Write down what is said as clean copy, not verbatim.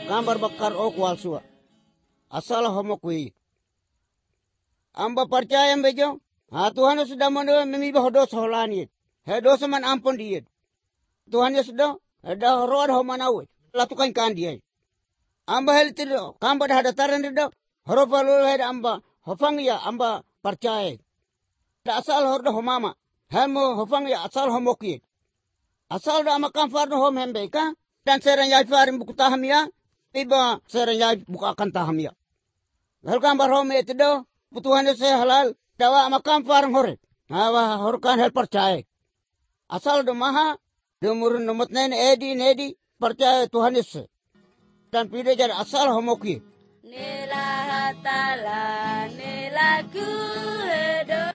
Kambar bakar o kual suwa. Asal homokui. Amba percaya bejo. Tuhan sudah memibah dosa holani. He dosa man ampun dia. Tuhan sudah ada roh homanawe. Latukan kan dia. Amba hel tido. Kambar ada taran tido. Horofa lulu heda amba. Hofang ya amba percaya. Asal hordo homama. Helmo hofang ya asal homokui. Asal da makam farno hom hembe ka. Dan serang yai farin buku tahamia. Iba serang yai buku akan tahamia. Hel kambar hom itu do. Butuhan se halal. Dawa makam farang hore. Hawa horkan hel percaya. Asal do maha. Dumurun numut nedi percaya Tuhan Yesus. Dan pide jadi asal homokui. Nila hatala nila ku